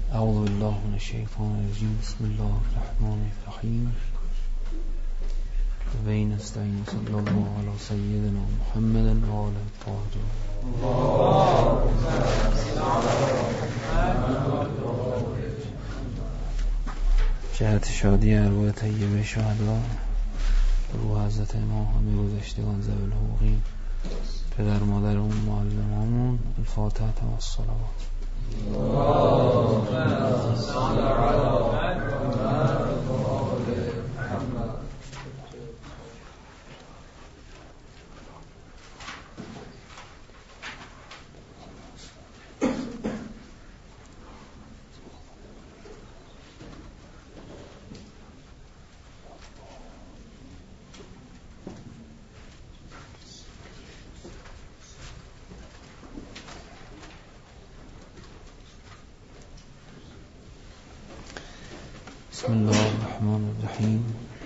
اعوذ بالله من الشیطان الرجیم. بسم الله الرحمن الرحیم. و این استعین صلی الله علی سیدنا محمد و آله الطاهرین. جهت شادی ارواح طیبه شهدا، روح حضرت امام همه گذشتگان ذوی الحقوقین، پدر مادر اون معلمامون، الفاتحه و الصلوات. بسم الله الرحمن الرحیم.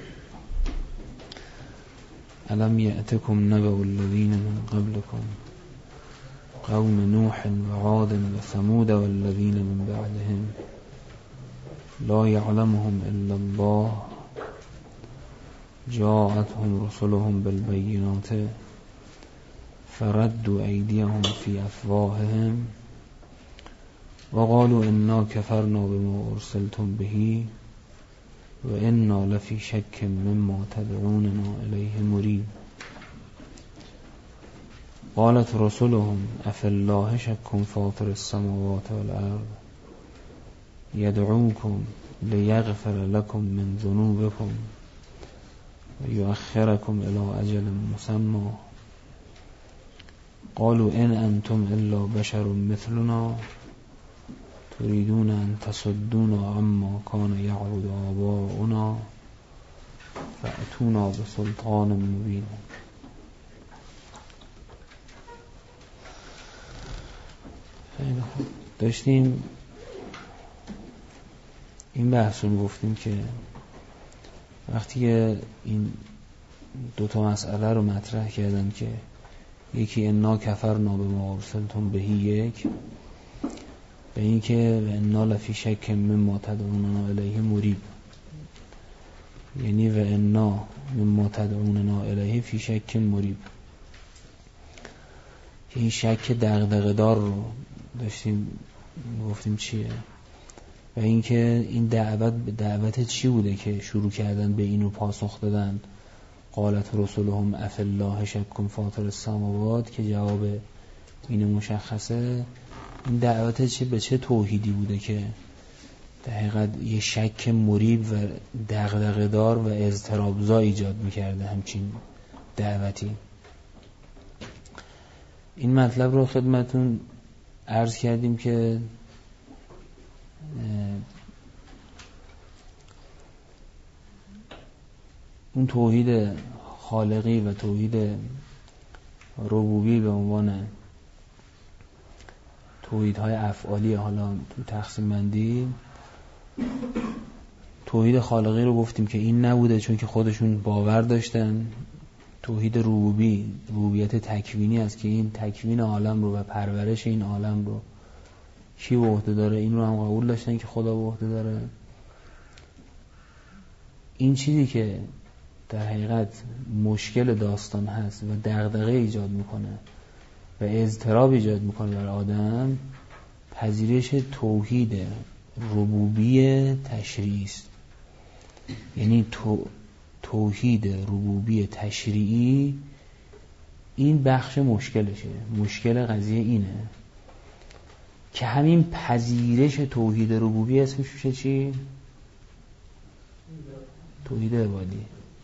الم یأتکم نبأ الذین من قبلکم قوم نوح و عاد و ثمود والذین من بعدهم لا یعلمهم الا الله جاءتهم رسلهم بالبینات فردوا ایدیهم فی افواههم وقالوا انا کفرنا بما ارسلتم به و انا لفی شک مما تدعوننا الیه مریب. قالت رسلهم افی الله شک فاطر السماوات والارض یدعوکم لیغفر لکم من ذنوبکم و یؤخرکم الی اجل مسمى قالوا ان انتم الا بشر مثلنا تريدون أن تصدونا عما كان يعبد آباؤنا فأتونا بسلطان مبين. خیلی خوب، داشتیم این بحثون گفتیم که وقتی که این دوتا مسئله رو مطرح کردن که یکی انا کفرنا بما ارسلتم به، یک به این که و انا لفی شک مما تدعوننا الیه مریب، یعنی و انا مما تدعوننا الیه فی شک مریب، که این شک دغدغه دار رو داشتیم گفتیم چیه و این که این دعوت چی بوده که شروع کردن به اینو پاسخ دادن. قالت رسولهم افی الله شک فاطر السماوات، که جواب اینو مشخصه. این دعوت به چه توحیدی بوده که در حقیقت یه شک مریب و دغدغه دار و اضطرابزا ایجاد میکرده همچین دعوتی. این مطلب رو خدمتون عرض کردیم که اون توحید خالقی و توحید ربوبی به عنوان توحیدهای افعالی، حالا تو تقسیم بندی توحید خالقی رو گفتیم که این نبوده چون که خودشون باور داشتن. توحید ربوبیت تکوینی است که این تکوین عالم رو و پرورش این عالم رو کی به عهده داره، این رو هم قبول داشتن که خدا به عهده داره. این چیزی که در حقیقت مشکل داستان هست و دغدغه ایجاد میکنه و اضطراب ایجاد میکنه در آدم، پذیرش توحید ربوبی تشریعی است. یعنی توحید ربوبی تشریعی این بخش مشکلشه. مشکل قضیه اینه که همین پذیرش توحید ربوبی اسمش میشه چی؟ توحید عبادی.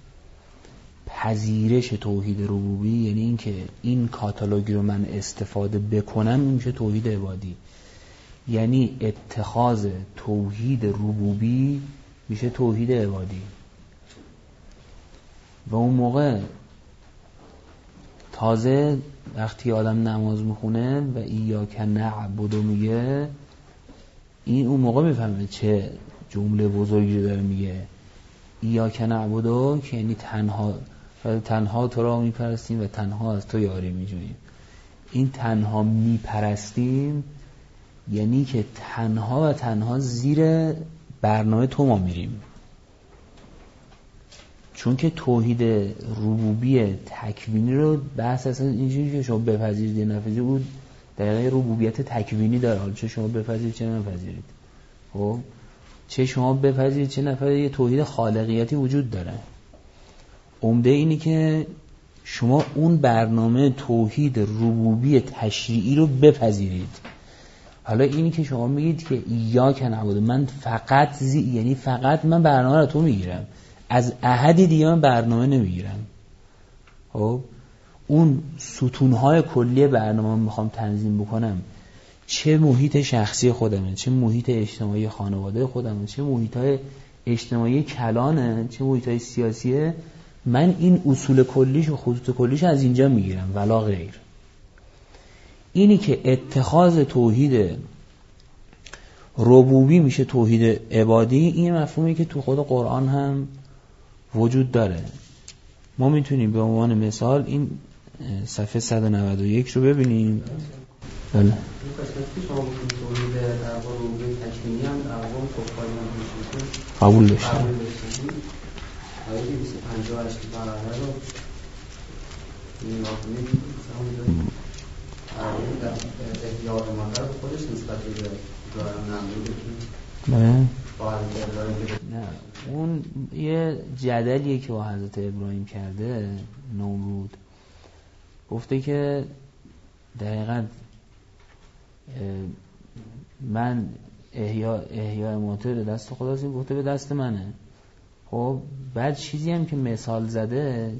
پذیرش توحید ربوبی یعنی این که این کاتالوگ رو من استفاده بکنم، این میشه توحید عبادی. یعنی اتخاذ توحید ربوبی میشه توحید عبادی. و اون موقع تازه وقتی آدم نماز میخونه و ایاک نعبد میگه، این اون موقع میفهمه چه جمله بزرگی رو داره میگه. ایاک نعبد که یعنی تنها تو را میپرستیم و تنها از تو یاری میجوییم. این تنها میپرستیم یعنی که تنها و تنها زیر برنامه تو ما میریم، چون که توحید ربوبی تکوینی رو بحث اصلا اینجوری که شما بپذیرید یا نپذیرید اون دقیقه ربوبیت تکوینی داره، حالا چه شما بپذیرید چه نپذیرید، خب چه شما بپذیرید چه نپذیرید، یه توحید خالقیتی وجود داره. عمده اینی که شما اون برنامه توحید ربوبی تشریعی رو بپذیرید. حالا اینی که شما میگید که ایاک نعبد، من فقط یعنی فقط من برنامه رو تو میگیرم، از احدی دیگه من برنامه نمیگیرم. خب اون ستونهای کلی برنامه میخوام تنظیم بکنم، چه محیط شخصی خودمه، چه محیط اجتماعی خانواده خودمه، چه محیطهای اجتماعی کلانه، چه محیطهای سیاسیه، من این اصول کلیش و خطوط کلیش از اینجا میگیرم ولا غیر. اینی که اتخاذ توحید ربوبی میشه توحید عبادی، این مفهومی که تو خود قرآن هم وجود داره. ما میتونیم به عنوان مثال این صفحه 191 رو ببینیم. بله. این قسمتی که شما بکنید توحید ربوبی تکوینی هم اقوام کفاری هم میشه قبول داشتیم. آیه 258 برابر رو نگاه کنید، مثلا احیاء مادر خودش نسبت به دارم نمونه نه اون یه جدلیه که با حضرت ابراهیم کرده نمرود، گفته که دقیقاً من احیاء موتر به دست خداست، گفته به دست منه. خب بعد چیزی هم که مثال زده،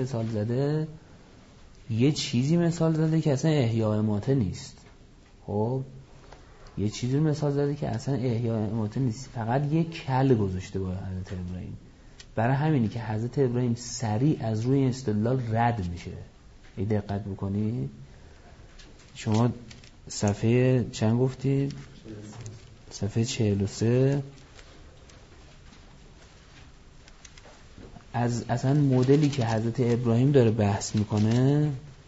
یه چیزی مثال زده که اصلا احیاء موتر نیست. خب یه چیزی مثال زده که اصلا احیاء موتر نیست، فقط یه کل گذاشته با حضرت ابراهیم. برای همینی که حضرت ابراهیم سریع از روی استدلال رد میشه. ای دقت بکنید، شما صفحه چند گفتید؟ صفحه 43 از اصلا مدلی که حضرت ابراهیم داره بحث میکنه،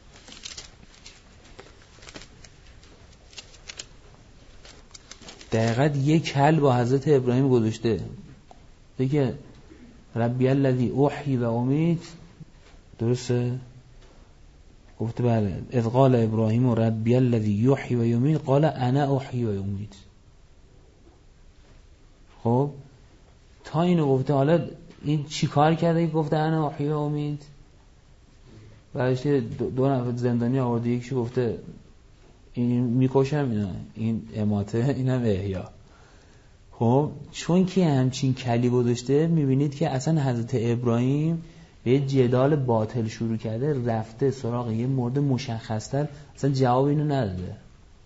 دقیقاً یک کل با حضرت ابراهیم گذاشته دیگه. ربی الذی احیی و امیت، درسته؟ گفته بله. اذ قال ابراهیم ربی الذی یحیی و یمیت قال انا احیی و امیت. خب تا اینو گفته، حالا این چی کار کرده که گفته انا احیی و امیت؟ بعدش دو نفر زندانی آورده، یکیش گفته این میکشم، اینا این اماته، اینم احیا. خب چون که همچین کلی گذاشته، میبینید که اصلا حضرت ابراهیم به جدال باطل شروع کرده، رفته سراغ یه مورد مشخص‌تر، اصلا جواب اینو نداده.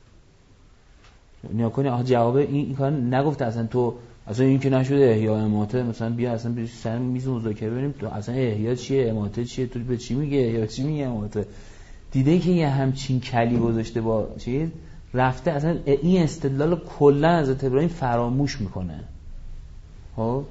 نیا کنی آها جواب این کار نگفته، اصلا تو اصلا این که نشده احیا اماته، مثلا بیا اصلا سر میز مذاکره بریم تو اصلا احیا چیه اماته چیه، تو به چی میگه احیا چی میگه اماته. دیده که یه همچین کلی گذاشته با چیز، رفته اصلا این استدلال کلا حضرت ابراهیم فراموش میکنه. خب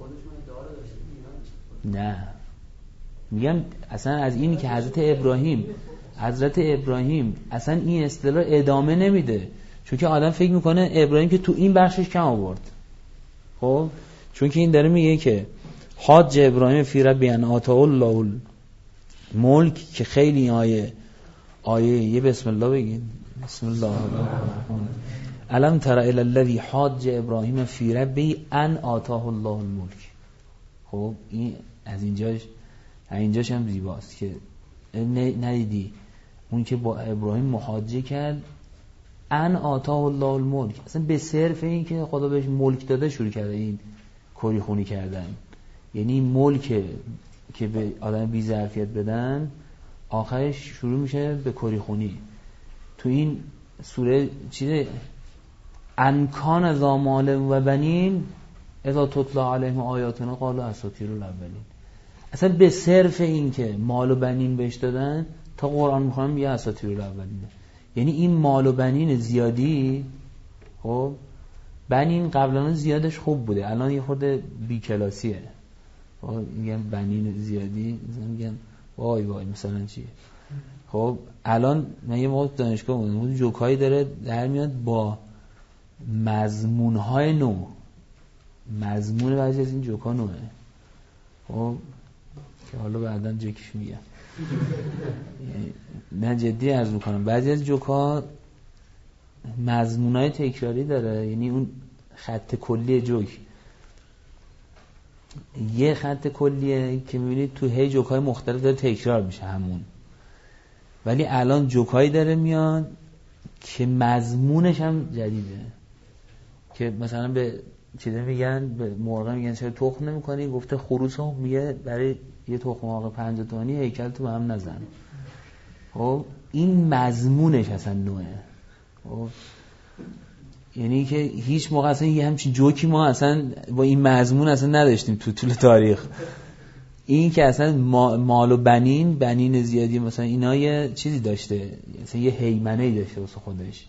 نه میگم اصلا از اینی که حضرت ابراهیم اصلا این استدلال ادامه نمیده، چون که آدم فکر میکنه ابراهیم که تو این بخشش کم آورد. خب چون که این داره میگه که حاج ابراهیم فی ربی ان آتاه الله الملک، که خیلی آیه یه بسم الله بگید. بسم الله الرحمن الم تر الی الذی حاج ابراهیم فی ربی ان آتاه الله الملک. خب این از اینجاش هم زیباست که ندیدی اون که با ابراهیم محاجه کرد ان آتاه الله الملک، اصلا به صرف این که خدا بهش ملک داده شروع کرده این کری خونی کردن. یعنی ملک که به آدم بی ظرفیت بدن آخرش شروع میشه به کری خونی. تو این سوره چیه؟ انکان ذا مال و بنین اذا تتلا علیهم آیاتنا قالوا اساطیر الاولین. اصلا به صرف این که مال و بنین بهش دادن، تا قرآن میخوام یه اساطیر الاولینه. یعنی این مال و بنین زیادی، خب بنین قبلا زیادش خوب بوده، الان یه خورده بی کلاسیه. میگن بنین زیادی، میگن وای مثلا چیه. خب الان من یه موقع دانشگاه بودم، جوکایی داره در میاد با مضمون‌های نو، مضمون بعضی از این جوکا نوعه. خب که حالا بعداً جکش میگم. نه جدی عرض میکنم، بعضی از جوکا مضمون‌های تکراری داره، یعنی اون خط کلی جوک یه خط کلیه که میبینید تو هی جوکای مختلف داره تکرار میشه همون، ولی الان جوکایی داره میاد که مضمونش هم جدیده، که مثلا به چیزه میگن، به مرغ میگن چرا تخم نمیکنی؟ گفته خروسو میگه برای یه تخم مرغ 50 تومانی هیکل تو هم نزن. خب این مضمونش اصلا نوعه. خب یعنی که هیچ موقع اصلا یه همچین جوکی ما اصلا با این مضمون اصلا نداشتیم تو طول تاریخ. این که اصلا مال و بنین زیادی مثلا اینا یه چیزی داشته، مثلا یه هیمنه‌ای داشته واسه خودش.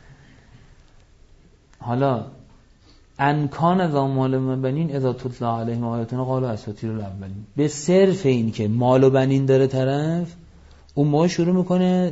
حالا انکان از مال و بنین اذا تتلا علیهم آیاتنا قالوا اساطیر الاولین، به صرف این که مال و بنین داره طرف، اون موقع شروع میکنه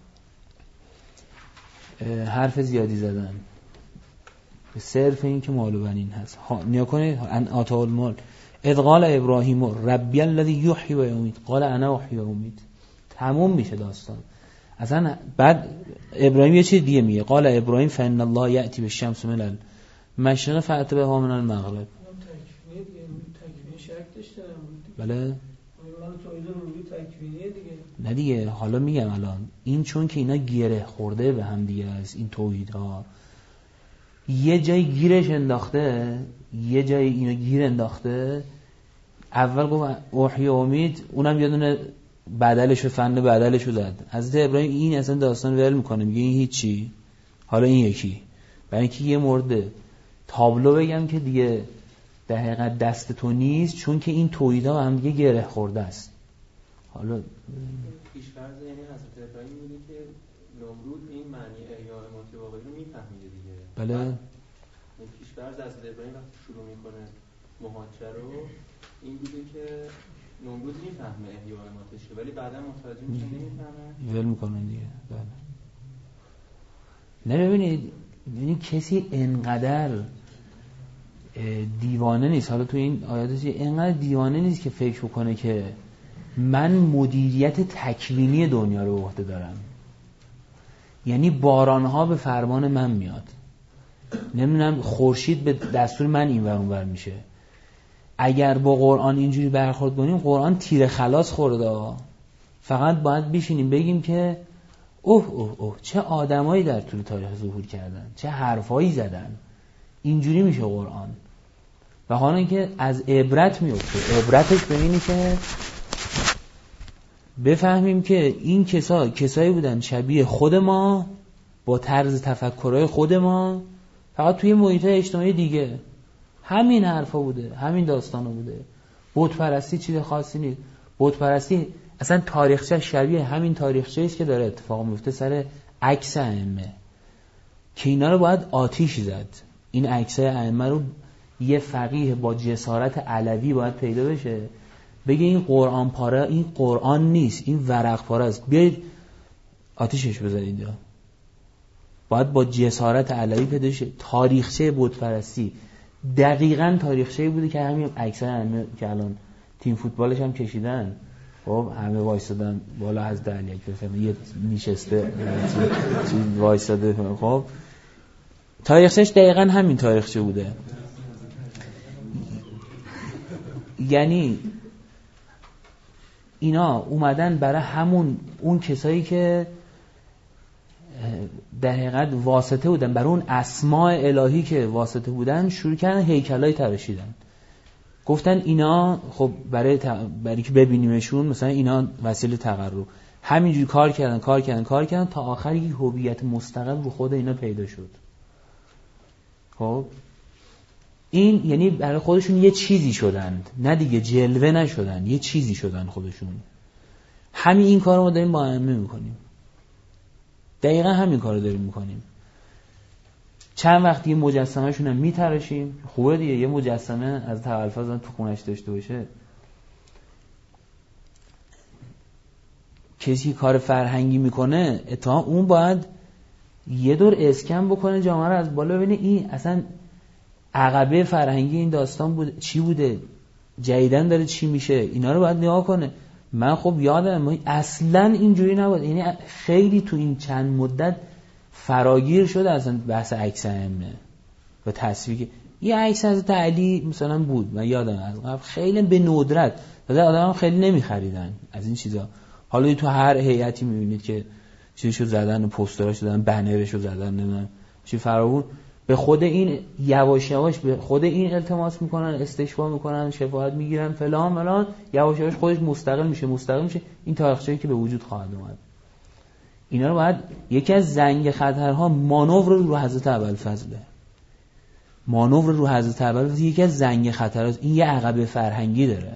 حرف زیادی زدن، به صرف این که مال و بنین هست. نیا کنید ان آتا المال اذ قال ابراهیم ربی الذی یحیی و یمیت قال انا احیی و امیت، تموم میشه داستان. اصلا بعد ابراهیم یه چیز دیگه میگه، قال ابراهیم فان الله یأتی بالشمس من المشرق فأت بها من المغرب. تکوین شرط داشتم. بله من توحید ربوبیت تکوینیه دیگه. نه دیگه، حالا میگم الان این چون که اینا گره خورده به هم دیگه است، این توحیدها یه جای گیرش انداخته، یه جای اینا گیر انداخته. اول گفت احیی و امید، اونم یه دونه بدلشو فن بدلشو زد. حضرت ابراهیم این اصلا داستان ول میکنه، میگه این هیچی، حالا این یکی، برای اینکه یه مورد تابلو بگم که دیگه در حقیقت دست تو نیست، چون که این توحیدها هم دیگه گره خورده است. حالا پیش‌فرض یعنی حضرت ابراهیم میگه که نمرود این معنی احیاء امات واقعی رو میفهمیده دیگه. بله پیش‌فرض حضرت ابراهیم وقتی شروع میکنه محاجره رو این بوده که نمرود میفهمه احیاء اماتش، ولی بعدا متوجه میشه نمیفهمه، ول میکنن دیگه. بله نه ببینید کسی انقدر دیوانه نیست، حالا تو این آیات اینقدر دیوانه نیست که فکر بکنه که من مدیریت تکوینی دنیا رو به عهده دارم، یعنی بارانها به فرمان من میاد، نمیدونم خورشید به دستور من این ور اون ور میشه. اگر با قرآن اینجوری برخورد کنیم، قرآن تیر خلاص خورده. فقط باید بشینیم بگیم که اوه چه آدمایی در طول تاریخ ظهور کردن، چه حرفایی زدن، اینجوری میشه قرآن. و حالا اینکه از عبرت میفته، عبرتش به اینه که بفهمیم که این کسایی بودن شبیه خود ما، با طرز تفکرهای خود ما، فقط توی محیط اجتماعی دیگه. همین حرفا بوده، همین داستانا بوده. بت پرستی چیز خاصی نیست. بت پرستی اصلا تاریخچه شبیه همین تاریخچه است که داره اتفاق میفته سر عکس ائمه، که اینا رو باید آتیش زد. این عکس ائمه رو یه فقیه با جسارت علوی باید پیدا بشه، بگه این قرآن پاره، این قرآن نیست، این ورق پاره است، بیایید آتیشش بزنید. باید با جسارت علوی پیدا شه. تاریخچه بت پرستی دقیقاً تاریخچه‌ای بوده که همین عکسای همه که الان تیم فوتبالش هم کشیدن، خب همه وایسادن بالا از دلیک بفهمه یه نشسته چیز وایساده. خب تاریخچه‌اش دقیقاً همین تاریخچه بوده. یعنی اینا اومدن برای اون کسایی که در حقیقت واسطه بودن، برای اون اسماء الهی که واسطه بودن، شروع کردن هیکلای تراشیدن. گفتن اینا خب برای که ببینیمشون، مثلا اینا وسیله تقرب. همینجوری کار کردن تا آخر یک هویت مستقل رو خود اینا پیدا شد. خب این یعنی برای خودشون یه چیزی شدند، نه دیگه جلوه نشدن، یه چیزی شدن خودشون. همین این کارو ما داریم با ائمه میکنیم، دقیقا همین کارو داریم میکنیم. چند وقت یه مجسمه‌شون هم میتراشیم، خوبه دیگه یه مجسمه از تولفاز تو خونش داشته باشه. کسی کار فرهنگی میکنه اتهام اون باید یه دور اسکن بکنه جامعه رو از بالا، ببینه این اصلا عقبه فرهنگی این داستان بود چی بوده، جدیدن داره چی میشه، اینا رو باید نگاه کنه. من خب یادم اصلا اینجوری نبود، یعنی خیلی تو این چند مدت فراگیر شده اصلا بحث عکس ائمه و تصویر. یه عکس از علی مثلا بود، من یادم از قبل خیلی به ندرت آدم خیلی نمیخریدن از این چیزا. حالا تو هر هیئتی میبینید که چیزشو زدن، پوستراشو زدن، بنرشو زدن، نمیدونم چی فراوون. به خود این یواش یواش به خود این التماس میکنن، استشفا میکنن، شفاعت میگیرن، فلان فلان، یواش یواش خودش مستقل میشه. این تاریخچه‌ای که به وجود خواهد اومد، اینا رو باید یکی از زنگ خطرها مانور رو حضرت ابوالفضله. مانور رو حضرت ابوالفضل یکی از زنگ خطرات، این یه عقبه فرهنگی داره.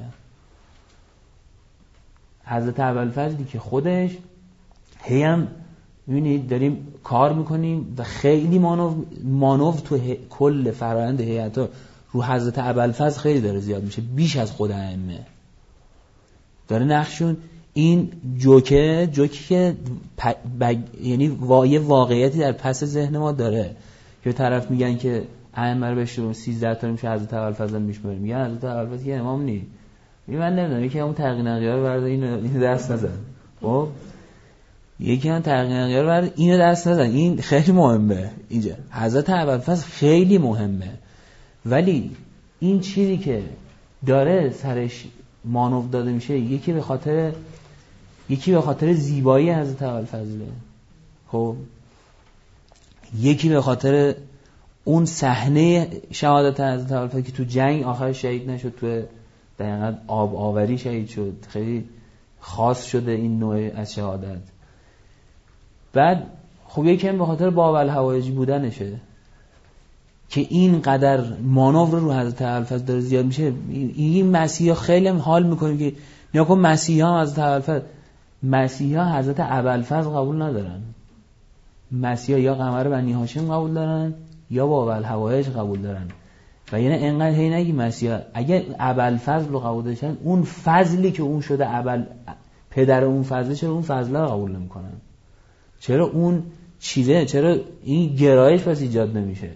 حضرت ابوالفضلی که خودش هم می‌بینید داریم کار میکنیم و خیلی مانور تو کل فرآیند هیئت رو حضرت ابوالفضل خیلی داره زیاد میشه، بیش از خود ائمه داره نقشون. این جوکی که یعنی یه واقعیتی در پس ذهن ما داره که طرف میگن که ائمه رو بشوریم 13 تا میشه، حضرت ابوالفضل میشماریم، میگن حضرت ابوالفضل که امام نی، من نمیدونم یکی همون تقی نقیه رو برده اینو دست نزن، خب یکی هم تقی نقیه رو برده اینو دست نزن. این خیلی مهمه اینجا، حضرت ابوالفضل خیلی مهمه، ولی این چیزی که داره سرش مانور داده میشه یکی به خاطر زیبایی حضرت ابوالفضل، خب یکی به خاطر اون صحنه شهادت حضرت ابوالفضل که تو جنگ آخر شهید نشد، تو دقیقاً آوری شهید شد، خیلی خاص شده این نوع از شهادت. بعد خب یکی هم به خاطر باب الحوایجی بودنشه که این قدر مانور رو حضرت ابوالفضل داره زیاد میشه. این مسیحا خیلی هم حال میکنیم که نیا کن مسیحا حضرت ابوالفضل، مسیحا حضرت ابوالفضل قبول ندارن. مسیحا یا قمر بنی هاشم قبول دارن یا باب الحوایج قبول دارن. و یعنی انقدر هی نگی مسیحا اگه ابوالفضل رو قبول داشتن، اون فضلی که اون شده پدر اون فضله، چرا اون فضله رو قبول نمیکنن؟ چرا اون چیزه، چرا این گرایش پس ایجاد نمیشه؟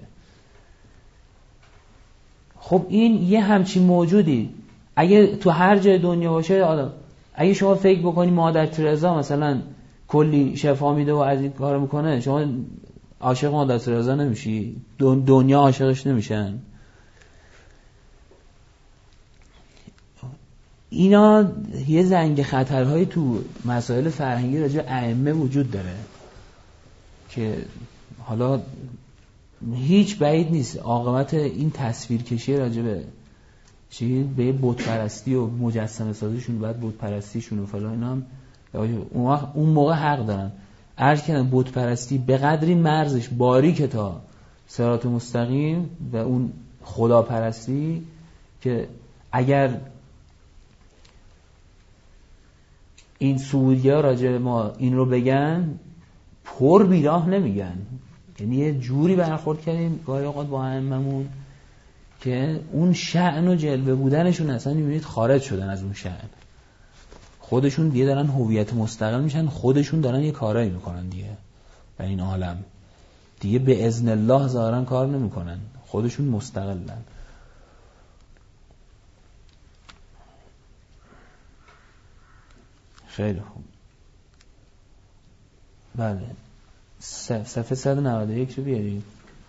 خب این یه همچین موجودی اگه تو هر جای دنیا باشه آدم، اگه شما فکر بکنی مادر ترزا مثلا کلی شفا میده و از این کارو میکنه، شما عاشق مادر ترزا نمیشی؟ دنیا عاشقش نمیشن؟ اینا یه زنگ خطرهایی تو مسائل فرهنگی راجع به ائمه وجود داره که حالا هیچ بعید نیست عاقبت این تصویرکشی راجع به به بت پرستی و مجسمه سازیشون، بعد بت پرستیشون و فلان، اینا هم اون موقع حق دارن. عرض کردم بت پرستی به قدری مرزش باریکه تا صراط مستقیم و اون خدا پرستی که اگر این سعودی‌ها راجع به ما این رو بگن پر بیراه نمیگن. یعنی یه جوری برخورد کردیم گاهی اوقات با ائمه‌مون که اون شأن و جلوه بودنشون اصلا میبینید خارج شدن از اون شأن، خودشون دیگه دارن هویت مستقل میشن، خودشون دارن یه کارایی میکنن دیگه در این عالم، دیگه به اذن الله ظاهرا کار نمیکنن، خودشون مستقلن. خیلی خوب. بله صفحه 191 رو بیارید.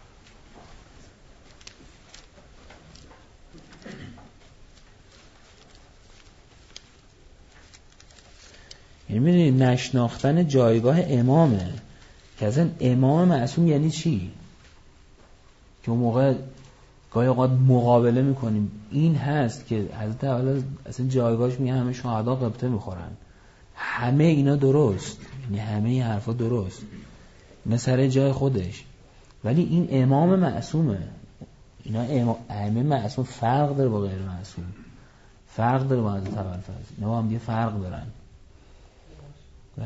یعنی می‌دونید نشناختن جایگاه امامه که اصلا امام معصوم یعنی چی، که اون موقع گاهی اوقات مقابله میکنیم این هست که حضرت اول اصلا جایگاهش میگه همه شهدا قبطه میخورن، همه اینا درست، یعنی همه این حرفا درست، اینا سر جای خودش، ولی این امام معصومه. اینا ائمه معصوم فرق داره با غیر معصوم، فرق داره با حضرت ابوالفضل، اینا هم دیگه فرق دارن. بله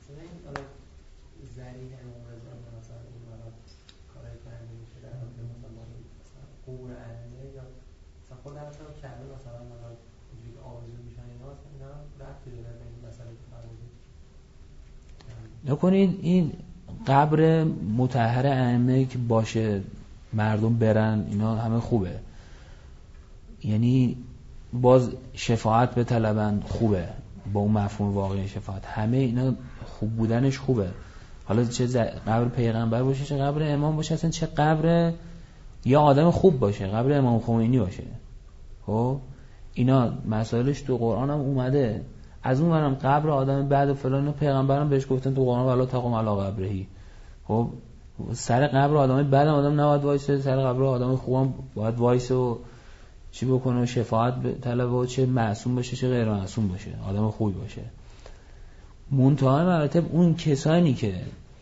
زری امام رضا مثلا این مراد کارهای کرده میشه در حال مثلا قبور ائمه یا مثلا خود حتی کعبه مثلا مراد اینجوری آویزون میشن اینا ربطی داره به این مسئله که فرمودید؟ نکنید این قبر مطهر ائمه که باشه مردم برن اینا همه خوبه، یعنی باز شفاعت به طلبن خوبه، با اون مفهوم واقعی شفاعت همه اینا خوب بودنش خوبه. حالا چه قبر پیغمبر باشه چه قبر امام باشه، اصلا چه قبر یا آدم خوب باشه، قبر امام خمینی باشه، خب اینا مسائلش تو قرآن هم اومده. از اون برم قبر آدم بعد فلان پیغمبرم بهش گفتن تو قرآن ولا تقوم علی قبرهی. خب سر قبر آدم بعد آدم نباید وایسه، سر قبر آدم خوبم باید وایسه و چی بکنه و شفاعت طلب و چه معصوم باشه چه غیر معصوم باشه، آدم خوبی باشه. منتهای مراتب اون کسانی که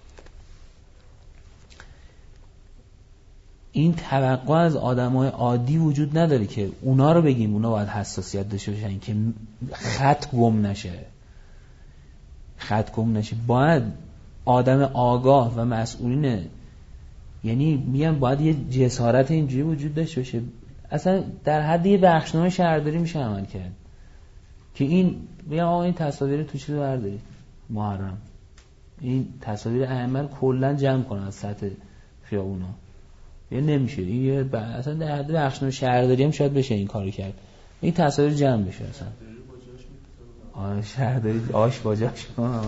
این توقع از آدمای عادی وجود نداره که اونا رو بگیم اونا باید حساسیت داشته باشن که خط گم نشه. باید آدم آگاه و مسئولین، یعنی میگم باید یه جسارت اینجوری وجود داشته باشه، اصلا در حد یه بخشنامه شهرداری میشه عمل کرد که این میگم آقا این تصاویر تو چیزو بردارید محرم، این تصاویر ائمه کلا جمع کنن از سطح خیابونا، یه نمیشه این اصلا در حد بخشنامه شهرداری هم شاید بشه این کارو کرد، این تصاویر جمع بشه اصلا. شهرداری آش باجاش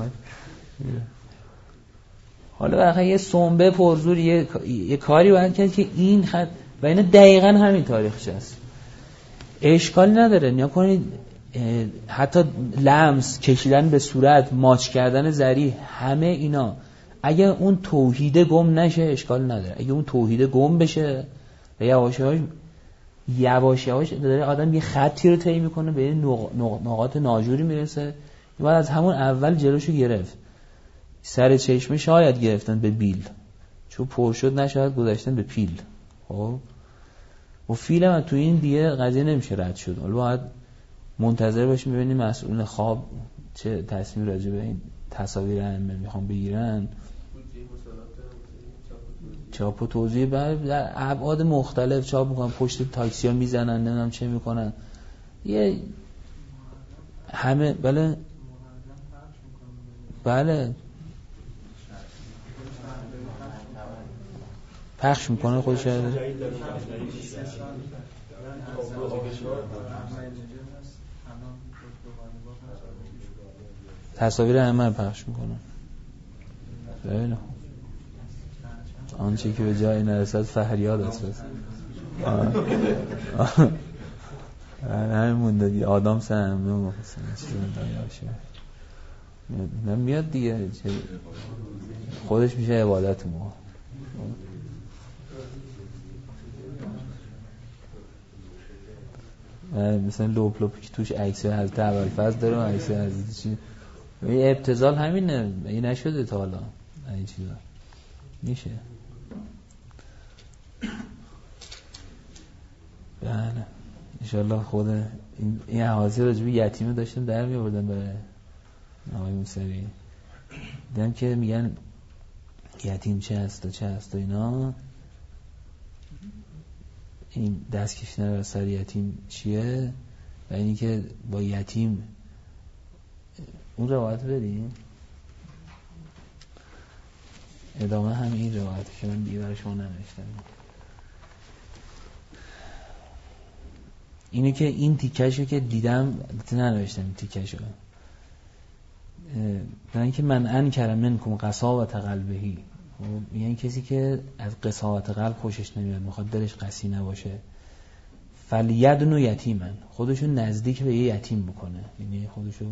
حالا واقعا یه سنبه پرزور یه کاری باید کرد که این خط و اینا دقیقاً همین تاریخش هست، اشکالی نداره. نیا کنید حتی لمس کشیدن به صورت، ماچ کردن ذری، همه اینا اگه اون توحید گم نشه اشکال نداره. اگه اون توحید گم بشه و یواش یواش داره آدم یه خطی رو طی میکنه به نقاط ناجوری میرسه، باید از همون اول جلوشو گرفت. سر چشمه شاید گرفتن به بیل، چون پر شد نشاید گذاشتن به پیل. خب و فیلم هم تو این دیگه قضیه نمیشه رد شد. حالا باید منتظر باشیم ببینیم مسئولین خواب چه تصمیم راجع به این تصاویر ائمه میخوان بگیرن. چاپ و توزیع در ابعاد مختلف چاپ میکنن، پشت تاکسی ها میزنن، نمیدونم چه میکنن، یه همه بله پخش میکنه خودش. تصاویر ائمه پخش میکنه. خیلی آنچه که به جایی نرسد فریاد است. همین مونده دیگه آدم سهم میاد دیگه، خودش میشه عبادت ما. مثلا لوپ که توش عکس حضرت ابوالفضل داره و عکس حضرت چی، این ابتذال همینه، این نشده تا حالا این چیزا میشه. بله انشالله خود این حوازی راجبی یتیمه داشتم در می‌آوردم برای آقای موسوی، دیدم که میگن یتیم چه هست و اینا، این دست کشیدن بر سر یتیم چیه و اینی که با یتیم اون روایت بریم ادامه هم این روایت که من دیگه برای شما ننوشتم. اینه که این تیکشو که دیدم ننوشتم، این تیکشو برای اینکه من انکر منکم قساوت قلبهی، یعنی کسی که از قساوت قلب خوشش نمیاد، میخواد دلش قسی نباشه، فلیدنو یتیمن، خودشو نزدیک به یه یتیم بکنه، یعنی خودشو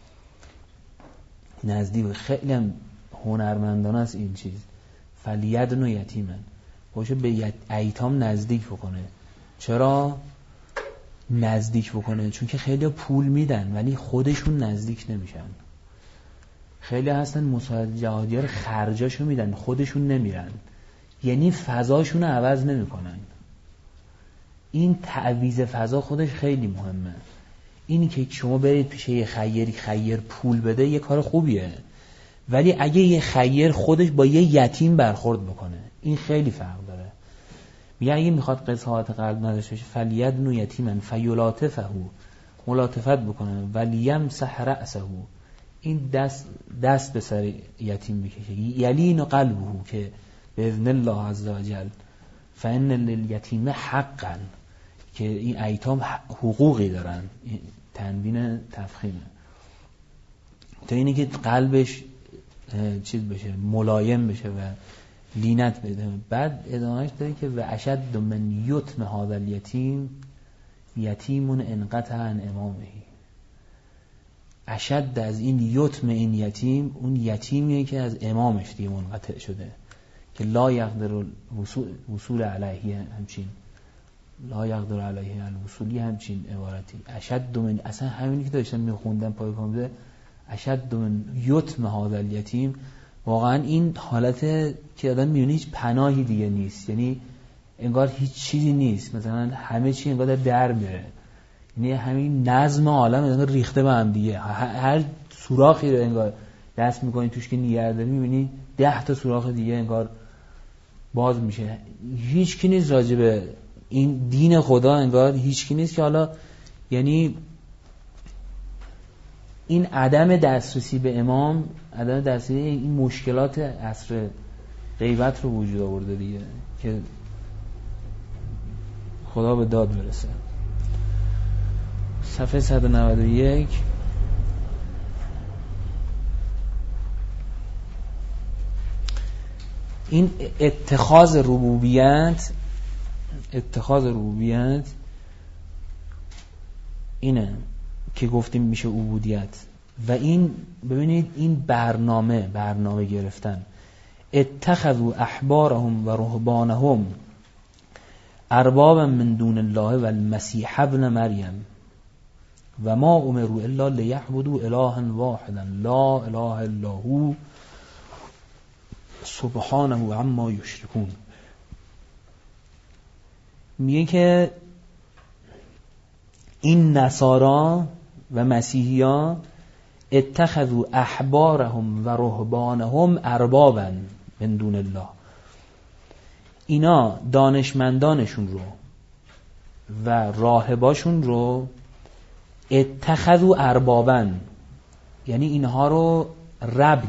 نزدیک، خیلی هم هنرمندانه است این چیز، فلیدنو یتیمن، خودشو به ایتام نزدیک بکنه. چرا نزدیک بکنه؟ چون که خیلی پول میدن ولی خودشون نزدیک نمیشن. خیلی هستن مساعد جهادی ها رو خرجاشو میدن خودشون نمیرن، یعنی فضاشون رو عوض نمیکنن. این تعویض فضا خودش خیلی مهمه. اینی که شما برید پیش یه خیر پول بده یه کار خوبیه، ولی اگه یه خیر خودش با یه یتیم برخورد بکنه این خیلی فرق داره. میگه اگه میخواد قساوت قلب نداشته باشه فلیدنو یتیمن فیلاتفه، ملاطفت بکنه، ولیم سح رأسه، این دست به سر یتیم بکشه. یلین قلبه که باذن الله عز وجل فإن لليتیم حقا، که این ایتام حقوقی دارن، تنوین تفخیمه، تا اینه که قلبش چیز بشه، ملایم بشه و لینت بده. بعد ادامهش داره که و اشد من یتم هذا الیتیم یتیمون انقطع عن امامه. اشد از این یتم این یتیم، اون یتیمیه که از امامش دیگه منقطع شده، که لا یقدر وصول علیه، همچین لا یقدر علیه الوصولی، همچین عبارتی. اشد من، اصلا همینی که داشتم میخوندم پای کامده، اشد من یتم هذا الیتیم، واقعا این حالت که آدم میونه هیچ پناهی دیگه نیست، یعنی انگار هیچ چیزی نیست، مثلا همه چی انگار در میره، یعنی همین نظم عالم انگار ریخته به هم دیگه، هر سوراخی رو انگار دست میکنی توش که نیگرداری میبینی 10 تا سوراخ دیگه انگار باز میشه. هیچ کی نیست راجع به این دین خدا، انگار هیچ کی نیست که حالا یعنی این عدم دسترسی به امام، عدم دسترسی این مشکلات عصر غیبت رو وجود آورده دیگه، که خدا به داد برسه. صفحه 191. این اتخاذ ربوبیت اینه که گفتیم میشه عبودیت. و این ببینید این برنامه گرفتن. اتخذوا احبارهم و رهبانهم اربابا من دون الله و المسیح ابن مریم و ما امروا الا لیعبدوا الها واحدا لا اله الا هو سبحانه عما یشرکون. میگه که این نصارا و مسیحیان اتخذوا احبارهم و رهبانهم اربابا من دون الله، اینا دانشمندانشون رو و راهباشون رو اتخذوا اربابا، یعنی اینها رو رب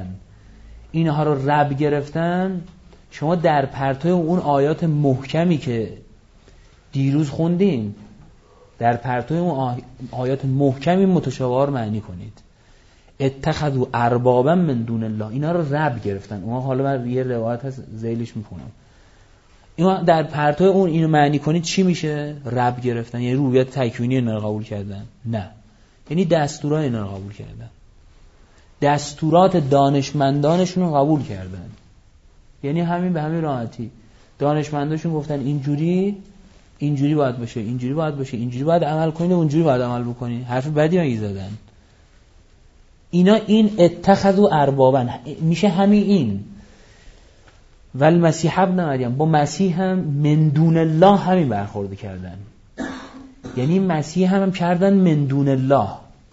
گرفتن. شما در پرتو اون آیات محکمی که دیروز خوندیم، در پرتو اون آیات محکمی متشابه معنی کنید. اتخذوا اربابا من دون الله، اینا رو رب گرفتن. اون حالا من یه روایت هست ذیلش میکنم. اینا در پرتو اون اینو معنی کنید چی میشه؟ رب گرفتن، یعنی ربوبیت تکوینی اینا رو قبول کردن؟ نه، یعنی دستورات اینا رو قبول کردن، دستورات دانشمندانشون رو قبول کردن. یعنی همین به همین راحتی دانشمنداشون گفتن اینجوری باید باشه، اینجوری باید عمل کنید، اونجوری باید عمل بکنید. حرف بدی مگه زدن؟ اینا این اتخذوا اربابا میشه همین این. و المسیح ابن مریم، با مسیح هم من دون الله همین برخورد کردن، یعنی مسیح هم کردن من دون الله.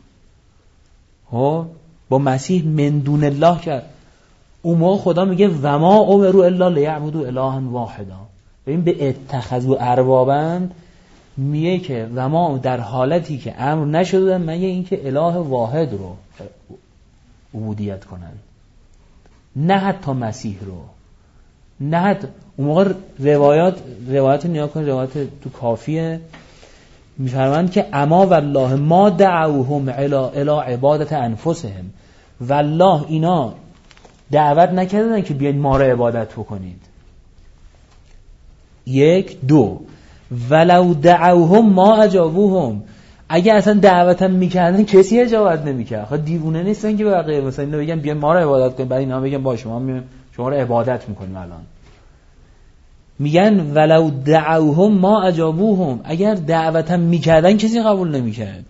با مسیح من دون الله کرد. اون موقع خدا میگه و ما امروا الا لیعبدوا الها واحدا. ببین به اتخذوا اربابا میگه که و ما در حالتی که امر نشدن مگه اینکه اله واحد رو عبودیت کنن، نه حتی مسیح رو، نه حتی اون موقع روایت نیا کن، روایت تو کافیه میفرمایند که اما والله ما دعوهم الی عبادت انفسهم، والله اینا دعوت نکردن که بیاید ما رو عبادت بکنید. 1 2 ولو دعوهم ما اجابوهم، اگه اصلا دعوتم میکردن کسی اجابت نمیکرد. خب دیوونه نیستن که بقیه مثلا اینا بگن بیاید ما رو عبادت کنید، بعد اینا بگن باشه ما شما رو عبادت میکنیم. الان میگن ولو دعوهم ما اجابوهم، اگر دعوتم میکردن کسی قبول نمیکرد.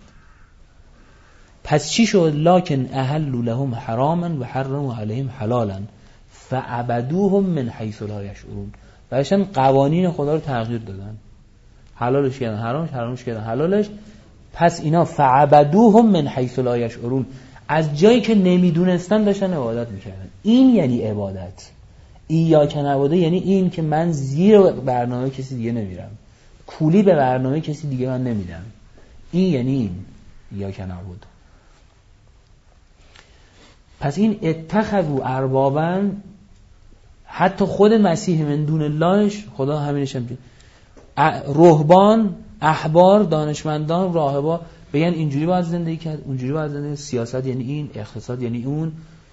پس چی شد؟ لکن احلوا لهم حراما و حرموا علیهم حلالا فعبدوهم من حیث لا یشعرون. بعدشن قوانین خدا رو تغییر دادن، حلالش کردن حرامش، حرامش کردن حلالش. پس اینا فعبدوهم من حیث لا یشعرون، از جایی که نمیدونستن داشتن عبادت میکردن. این یعنی عبادت. ایاک نعبد یعنی این که من زیر برنامه کسی دیگه نمیرم، کولی به برنامه کسی دیگه من نمیدم. این یعنی این ایاک نعبد. پس این اتخذوا اربابا، حتی خود مسیح من دون اللهش خدا همینش هم رهبان، احبار، دانشمندان، راهبا بگن اینجوری باید زندگی کرد، اونجوری باید زندگی، سیاست یعنی این، اقتصاد یعنی اون،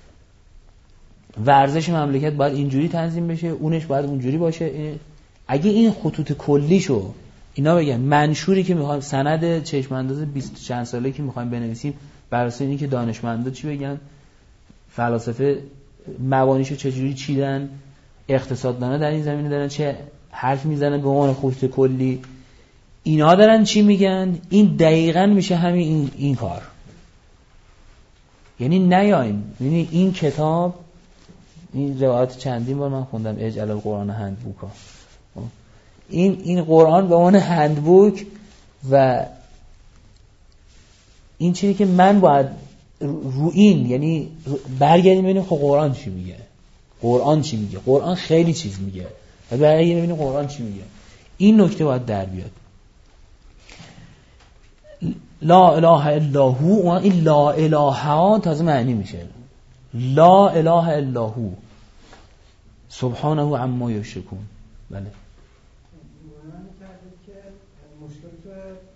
ورزش مملکت باید اینجوری تنظیم بشه، اونش باید اونجوری باشه. اگه این خطوط کلیشو اینا بگن، منشوری که میخوایم، سند چشم انداز 20 چند ساله که میخوایم بنویسیم بر اساس اینکه دانشمندا چی بگن، فلاسفه مبانیشو چجوری چیدن، اقتصاددانا در این زمینه دارن چه حرف میزنن به عنوان خطوط کلی، اینا دارن چی میگن، این دقیقاً میشه همین این کار. یعنی نیاین، یعنی این کتاب، این روایت چندین بار من خوندم، اجعل القرآن هندبوکا، این قرآن به عنوان هندبوک و این چیزی که من باید رو این، یعنی برگردیم ببینیم خب قرآن چی میگه، قرآن چی میگه، قرآن خیلی چیز میگه و برگردیم ببینیم قرآن چی میگه. این نکته باید در بیاد. لا اله الا هو، این لا اله ها تازه معنی میشه لا اله الا هو سبحانه عما یشرکون. بله من کردید که مشکل تو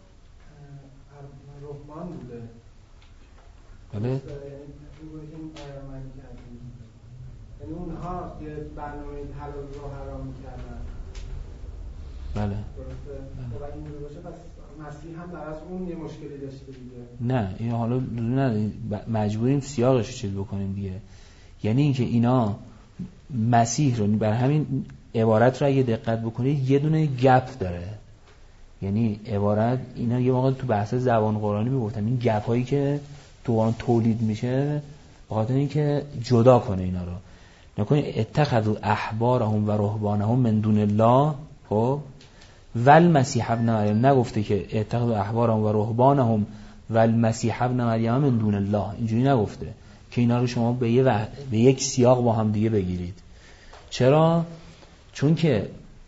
رهبان بوده. بله این معنی کردید یعنی اونها یه برنامه حلال رو حرام میکردن. بله درسته؟ و این بوده باشه پس مسیح هم در از اون یه مشکلی داشته دیگه. نه این حالا نه مجبوریم سیاقش چیز بکنیم دیگه. یعنی اینکه اینا مسیح رو، بر همین عبارت رو اگه دقت بکنید یه دونه گپ داره. یعنی عبارت اینا یه موقع تو بحث زبان قرآنی میگفتن این گپ هایی که تو قرآن تولید میشه به خاطر اینکه جدا کنه اینا رو. نکنید اتخذوا احبارهم و رهبانهم من دون الله، خب والمسیح ابن مریم، نگفته که اتخذوا احبارهم و رهبانهم والمسیح ابن مریم من دون الله، اینجوری نگفته که اینا رو شما به یک سیاق با هم دیگه بگیرید. چرا؟ چون که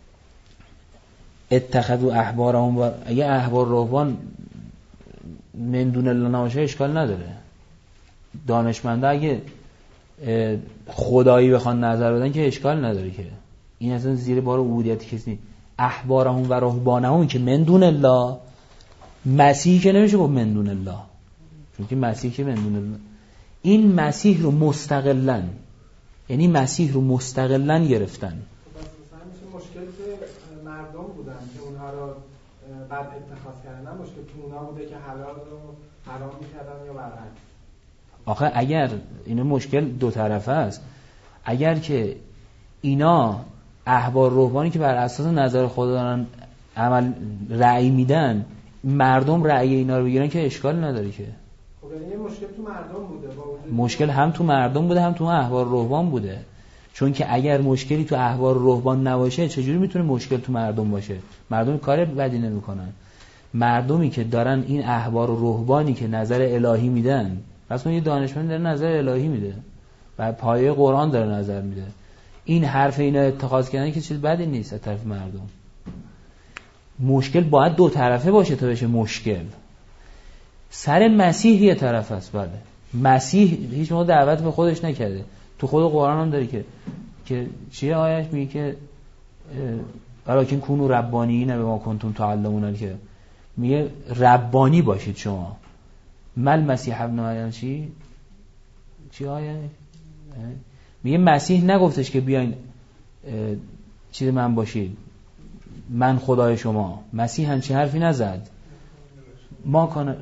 اتخذوا احبارهم و اگه احبار رهبان من دون الله نباشه اشکال نداره. دانشمندا اگه خدایی بخوان نظر بدن که اشکال نداره، که این اصلا زیر بار عبودیت کسی نیست. احبارهم و رهبانهم که من دون الله، مسیح که نمیشه گفت من دون الله، چون که مسیح که من دون الله، این مسیح رو مستقلاً، یعنی مسیح رو مستقلاً گرفتن. مثلا میشه مشکل که مردم بودن که اونها رو بعد اتخاذ کردن، مشکل که اونها بوده که حلال رو حرام می‌کردن یا برعکس. آخه اگر این مشکل دو طرفه است، اگر که اینا احبار رهبانی که بر اساس نظر خدا دارن عمل رأی میدن، مردم رأی اینا رو بگیرن که اشکال نداره که. خب یعنی مشکل تو مردم بوده، مشکل هم تو مردم بوده هم تو احبار رهبان بوده. چون که اگر مشکلی تو احبار رهبان نباشه چجوری میتونه مشکل تو مردم باشه؟ مردم کار بدی نمیکنن. مردمی که دارن این احبار و رهبانی که نظر الهی میدن، پس اون یه دانشمند داره نظر الهی میده و پایه قرآن داره نظر میده، این حرف اینا اتخاذ کردن که چیز بدی نیست از طرف مردم. مشکل باید دو طرفه باشه تا بشه مشکل. سر مسیح یه طرف است. بله مسیح هیچ موقع دعوت به خودش نکرده. تو خود قرآن هم داره که چیه آیش میگه که ولکن کونوا ربانیین بما کنتم تعلمون، که میگه ربانی باشید شما. مل مسیح ابن مریم چی آیه میگه مسیح نگفتش که بیاین چیز من باشید، من خدای شما. مسیح هم چه حرفی نزد. ما کنه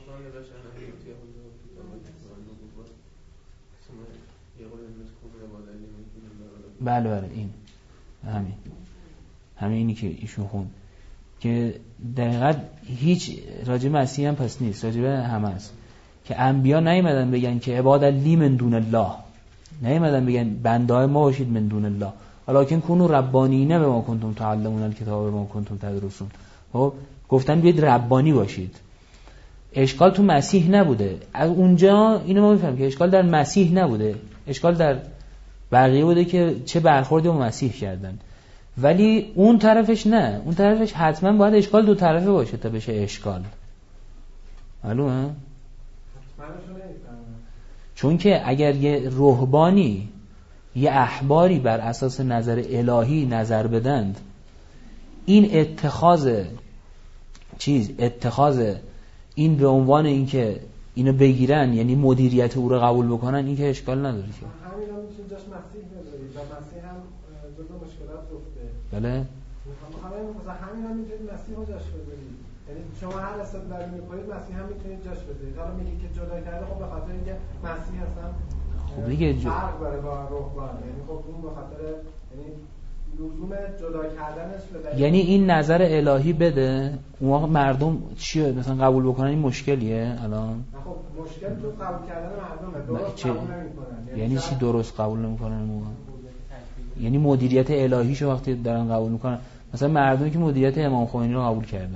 بله این همین اینی که ایشون خوند که دقیقاً هیچ راجع مسیح هم پس نیست، راجع به همه است که انبیا نیومدن بگن که عباد لی من دون الله، نیومدن بگن بنده‌های ما باشید من دون الله، ولکن کونوا ربانیین بما کنتم تعلمون الکتاب بما کنتم تدرسون. خب گفتن بیاید ربانی باشید. اشکال تو مسیح نبوده. از اونجا اینو ما میفهمیم که اشکال در مسیح نبوده، اشکال در بقیه بوده که چه برخوردی با مسیح کردن. ولی اون طرفش نه، اون طرفش حتما باید اشکال دو طرفه باشه تا بشه اشکال. معلومه؟ چون که اگر یه رهبانی یه احباری بر اساس نظر الهی نظر بدند، این اتخاذ این به عنوان این که اینو بگیرن، یعنی مدیریت او رو قبول بکنن، این که اشکال نداره که همین هم میشه جاش مسیح بذارید و مسیح هم جزء مشکلات گفته. بله همین هم میتونید مسیح رو جاش بذارید، یعنی شما هر استدلالی میکنید مسیح هم میتونید جاش بذارید. حالا میگید که جدا کرده، خب به خاطر اینکه مسیح اصلا خب دیگه فرق داره با رهبان، یعنی خب اون به خاطر یعنی لزوم جدا کردنش، یعنی این نظر الهی بده اون وقت مردم چیه مثلا قبول بکنن، این مشکلیه الان؟ خب مشکل تو قبول کردن مردمه، درست قبول نمیکنن. یعنی چی درست قبول نمیکنن؟ یعنی مدیریت الهیشو وقتی دارن قبول میکنن، مثلا مردمی که مدیریت امام خمینی رو قبول کردن،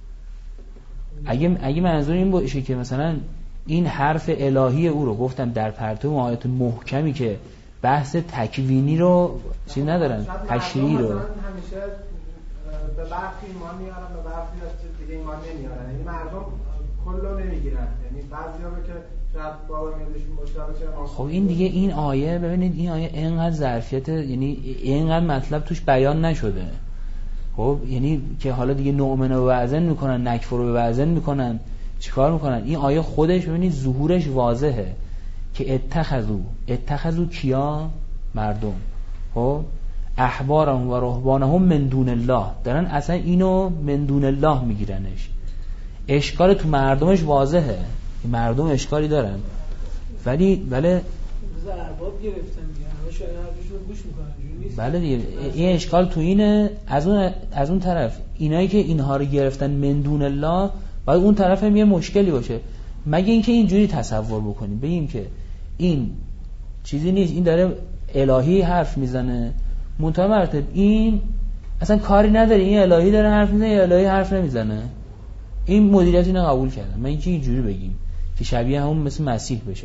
اگه منظور این باشه که مثلا این حرف الهی او رو گفتن در پرتو آیات محکمی که بحث تکوینی رو چیز ندارن، تشریعی رو همیشه به برخی ایمان میارن، به برخی از چیز دیگه ایمان نمیارن، یعنی مردم کلو نمیگیرن، یعنی بعضیا رو که شاید باور میادشون باشه. خب این دیگه این آیه، ببینید این آیه اینقدر ظرفیت، یعنی اینقدر مطلب توش بیان نشده، خب یعنی که حالا دیگه نؤمن و وعظن میکنن، نکفر و وعظن میکنن، چیکار میکنن؟ این آیه خودش ببینید ظهورش واضحه که اتخذو کیا؟ مردم. خب احبارهم و رهبانهم من دون الله، دارن اصلا اینو من دون الله میگیرنش. اشکال تو مردمش واضحه، مردم اشکالی دارن، ولی ارباب گرفتن دیگه، همه شاید حرفشون رو گوش میکنن. بله دیگه این اشکال تو اینه. از اون طرف اینایی که اینها رو گرفتن من دون الله، باید اون طرف هم یه مشکلی باشه، مگه اینکه اینجوری تصور بکنیم بگیم که این چیزی نیست، این داره الهی حرف میزنه، منتها مرتب این اصلا کاری نداره، این الهی داره حرف میزنه یا الهی حرف نمیزنه، این مدیریت اینو قبول کرده. من اینجوری بگیم که شبیه همون مثل مسیح بشه،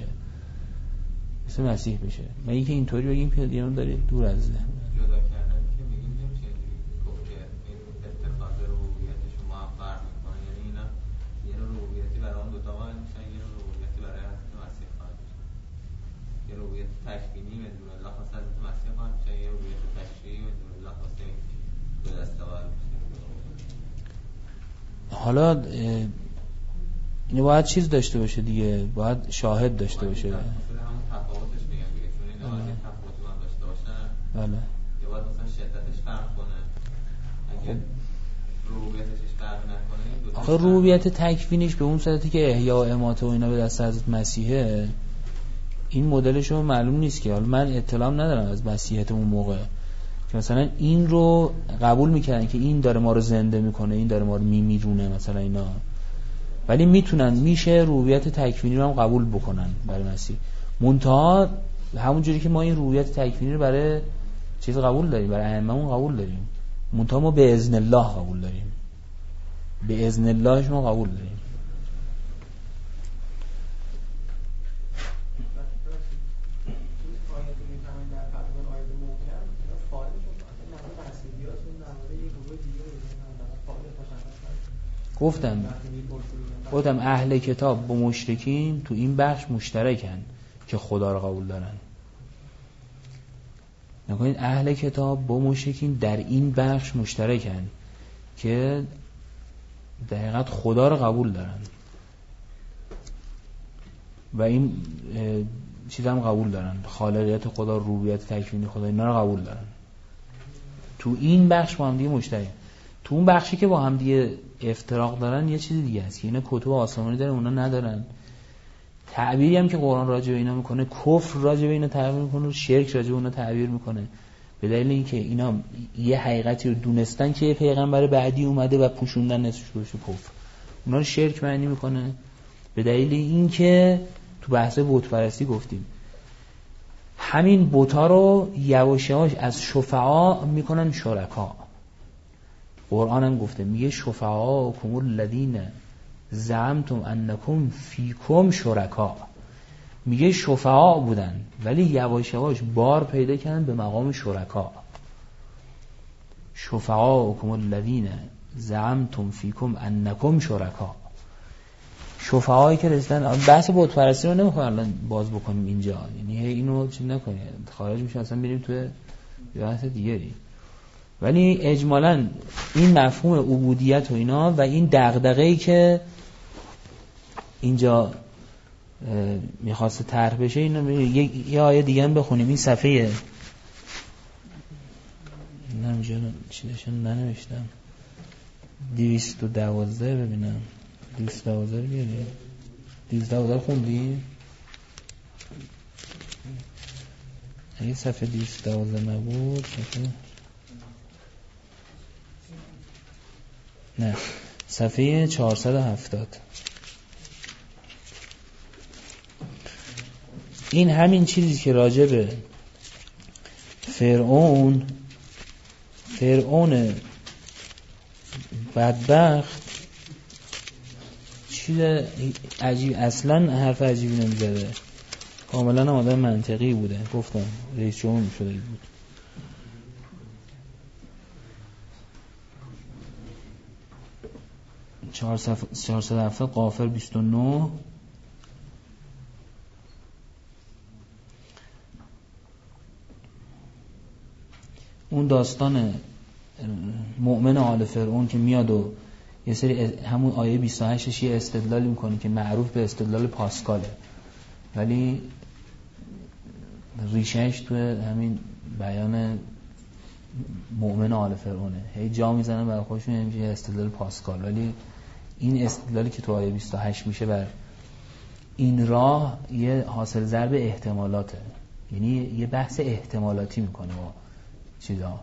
من اینکه اینطوری بگیم که دیگه اون داره دور از ذهن. جدا کردن که میگیم نمیشه گفت که این اتخاذ ربوبیتش رو ما فرق میکنه، یعنی اینا یه نوع ربوبیتی برای اون دوتا قائل میشن، یه نوع ربوبیتی برای حضرت مسیح قائل میشن. یه ربوبیت تکوینی بدون الله واسه حضرت مسیح قائل میشن، یه ربوبیت تشریعی بدون الله واسه دو دسته قائل میشن. حالا اینو باید چیز داشته باشه دیگه، باید شاهد داشته باشه. بله. یا باید مثلا شدتش فرق کنه، اگه ربوبیتش فرق نکنه. آخه ربوبیت تکوینیش به اون صورتی که احیا و اماته و اینا به دست حضرت مسیحه، این مدلشو معلوم نیست که، حالا من اطلاع ندارم از مسیحیت اون موقع که مثلا این رو قبول میکردن که این داره ما رو زنده میکنه، این داره ما رو میمیرونه مثلا اینا، ولی میشه ربوبیت تکوینی رو هم قبول بکنن برای مسیح. منتها همون جوری که ما این ربوبیت تکوینی رو برای چیز قبول داریم، برای ائمه‌مون قبول داریم، منتها ما به اذن الله قبول داریم، به اذن الله ما قبول داریم. گفتم اهل کتاب با مشرکین تو این بخش مشترکن که خدا رو قبول دارن. نکنید اهل کتاب با مشرکین در این بخش مشترکن که در حقیقت خدا رو قبول دارن و این چیز هم قبول دارن، خالقیت خدا، ربوبیت تکوینی خدا، اینا رو قبول دارن. تو این بخش با هم دیگه مشترکن. تو اون بخشی که با هم دیگه افتراق دارن یه چیز دیگه هست که اینا کتب آسمانی دارن اونا ندارن. تعبیری هم که قرآن راجع به اینا میکنه، کفر راجع به اینا تعبیر میکنه، شرک راجع به اونا تعبیر میکنه، به دلیل اینکه اینا یه حقیقتی رو دونستن که پیغمبر بعدی اومده و پوشوندن نسبش بشه کفر، اونا رو شرک معنی میکنه. به دلیل اینکه تو بحث بت پرستی گفتیم همین بت‌ها رو یواش یواش از شفعا میکنن شرکا. قرآن هم گفته میگه شفعاکم الذین زعمتم انکم فیکم شرکا، میگه شفعا بودن ولی یواش یواش بار پیدا کردن به مقام شرکا. شفعاکم الذین زعمتم فیکم انکم شرکا، شفعایی که رسیدن. بحث بت پرستی رو نمیخوام الان باز بکنیم اینجا، یعنی اینو چیز نکنید خارج میشه اصلا بریم توی بحث دیگری. ولی اجمالاً این مفهوم عبودیت و اینا و این دغدغه‌ای که اینجا میخواسته طرح بشه، اینو یه آیه دیگه هم بخونیم. این صفحه نمیجا چیزشون ننوشتم 212 ببینم 212 رو بیاری 212 خوندی؟ اگه صفحه 212 نبود صفحه نه صفحه 470. این همین چیزی که راجع به فرعون بدبخت چیز عجیب، اصلا حرف عجیبی نمیزده، کاملا آدم منطقی بوده. گفتم رئیس جمهور شده بود. چهارصد هفتاد غافر 29. اون داستان مؤمن آل فرعون که میاد و یه سری همون آیه 28 یه استدلالی میکنه که معروف به استدلال پاسکاله، ولی ریشهش تو همین بیان مؤمن آل فرعونه. هی جا میزنن برای خودشون میشه استدلال پاسکال، ولی این استدلالی که تو آیه 28 میشه بر این راه یه حاصل ضرب احتمالاته، یعنی یه بحث احتمالاتی میکنه با چیزا،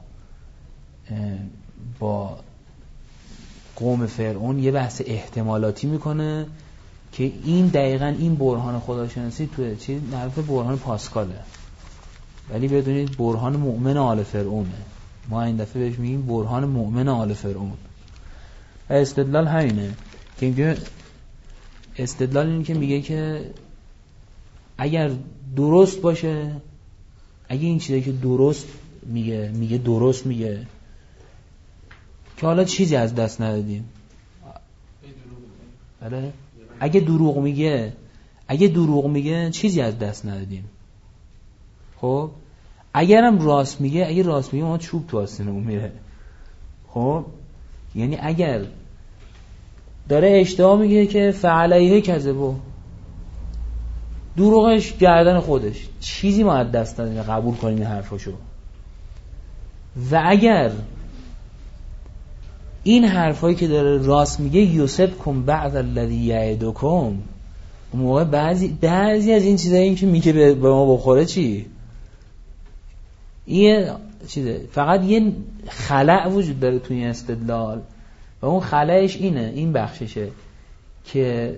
با قوم فرعون یه بحث احتمالاتی میکنه که این دقیقاً این برهان خداشناسی توی چیز معروف برهان پاسکاله، ولی بدونید برهان مؤمن آل فرعونه. ما این دفعه بهش میگیم برهان مؤمن آل فرعون. استدلال همینه که میگه، استدلال اینه که میگه که اگر درست باشه، اگه این چیزی که درست میگه درست میگه که حالا چیزی از دست ندادیم. آره اگه دروغ میگه چیزی از دست ندادیم. خب اگرم راست میگه، اگه راست میگه ما چوب تو آستینمون میره. خب یعنی اگر داره اشتباه میگه که فعلیه کذبو، دروغش گردن خودش، چیزی ما از دست ندادیم قبول کنیم این حرفاشو. و اگر این حرفایی که داره راست میگه یوسفکم بعض الذی یعدکم، اون موقع بعضی از این چیزایی که میگه به ما بخوره چی؟ این چیزه، فقط یه خلأ وجود داره توی این استدلال و اون خلأش اینه، این بخششه که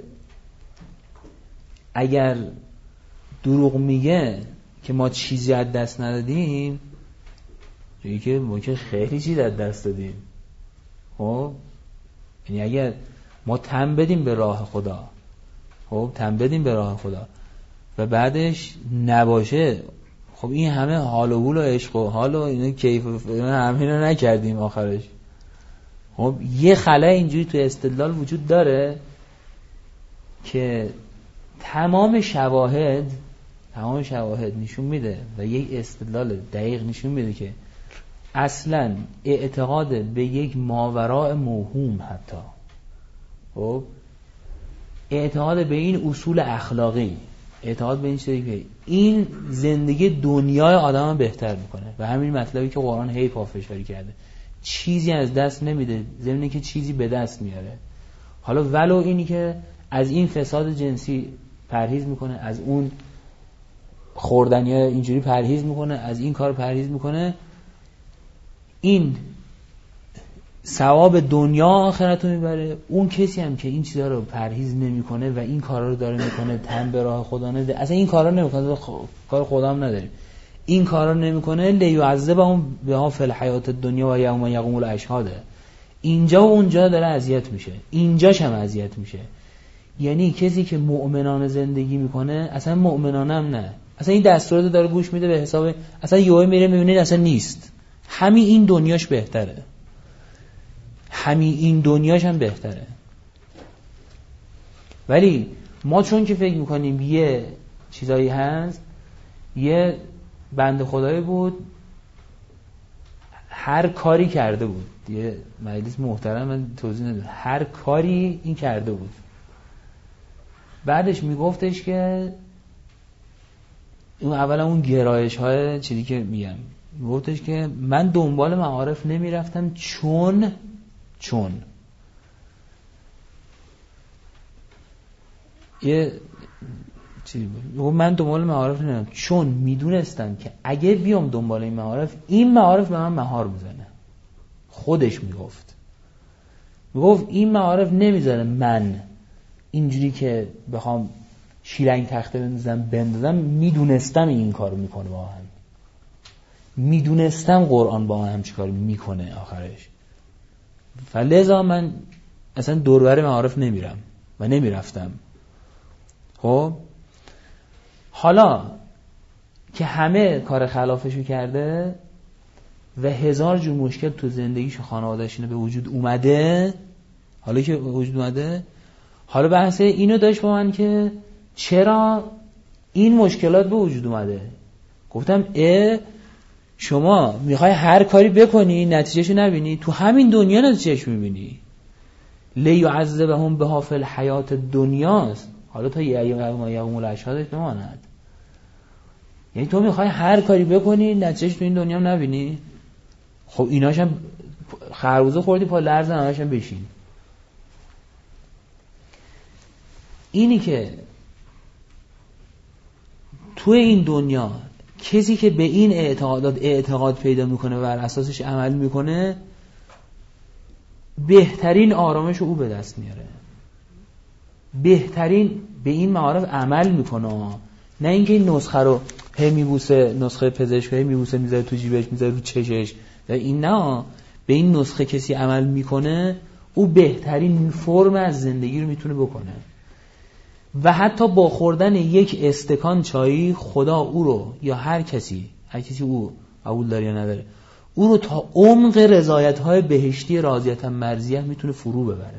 اگر دروغ میگه که ما چیزی از دست ندادیم، چون که ما که خیلی چیز از دست دادیم. خب یعنی اگر ما تن بدیم به راه خدا، خب تن بدیم به راه خدا و بعدش نباشه، خب این همه حال و حول و عشق و حال و اینو کیف همه رو نکردیم آخرش. خب یه خلأ اینجوری تو استدلال وجود داره که تمام شواهد نشون میده و یک استدلال دقیق نشون میده که اصلا اعتقاد به یک ماوراء موهوم، حتی خب اعتقاد به این اصول اخلاقی، اعتقاد به این چیزی که این زندگی دنیای آدم بهتر میکنه و همین مطلبی که قرآن هی پافشاری کرده، چیزی از دست نمیده ضمن که چیزی به دست میاره. حالا ولو اینی که از این فساد جنسی پرهیز میکنه، از اون خوردنی اینجوری پرهیز میکنه، از این کار پرهیز میکنه، این ثواب دنیا آخرت رو میبره. اون کسی هم که این چیزا رو پرهیز نمیکنه و این کارا رو داره میکنه تن به راه خدا نده، اصلا این کارا نمیکنه، کار خدا هم نداریم، این کارا نمیکنه، لیعذبهم بها فی الحیات الدنیا و یوم یقوم الاشهاد، اینجا و اونجا داره اذیت میشه، اینجاش هم اذیت میشه. یعنی کسی که مؤمنانه زندگی میکنه، اصلا مؤمنانه هم نه، اصلا این دستورات داره گوش میده به حساب، اصلا یهو میره میبینید اصلا نیست، همین این دنیاش بهتره، همین این دنیاش هم بهتره. ولی ما چون که فکر میکنیم یه چیزایی هست، یه بنده خدایی بود هر کاری کرده بود، یه مجلس محترم من توضیح ندارم، هر کاری این کرده بود. بعدش میگفتش که اون اولا اون گرایش های چیزی که میگم، میگفتش که من دنبال معارف نمیرفتم چون یه چیزی بود، من دنبال معارف نمیرفتم چون میدونستم که اگه بیام دنبال این معارف به من مهار میزنه. خودش میگفت این معارف نمیذاره من اینجوری که بخوام شیرنگ تخته بندازم. میدونستم این کارو میکنه با هم، میدونستم قرآن با هم چیکار میکنه آخرش، فلذا من اصلا دوربر معارف نمیرم و نمیرفتم. خب حالا که همه کار خلافشو کرده و هزار جور مشکل تو زندگیش و خانواده‌اش به وجود اومده، حالا بحث اینو داشت با من که چرا این مشکلات به وجود اومده. گفتم شما میخوای هر کاری بکنی نتیجهشو نبینی، تو همین دنیا نتیجهش میبینی. لیعذبهم بها فی الحیات دنیاست، حالا تا یوم الاشهادش نماند. یعنی تو میخوای هر کاری بکنی نتیجهش تو این دنیا هم نبینی. خب ایناشم خربوزه خوردی پا لرزن همشم بشین. اینی که تو این دنیا کسی که به این اعتقاد پیدا میکنه و بر اساسش عمل میکنه بهترین آرامش رو او به دست میاره، بهترین به این معارف عمل میکنه. نه اینکه این نسخه رو میبوسه، نسخه پزشکی میبوسه میذاره تو جیبش میذاره رو چشش، این نه. به این نسخه کسی عمل میکنه او بهترین فرم از زندگی رو میتونه بکنه. و حتی با خوردن یک استکان چایی خدا او رو یا هر کسی او قبول داره یا نداره، او رو تا عمق رضایت‌های بهشتی راضیت مرضیه میتونه فرو ببره.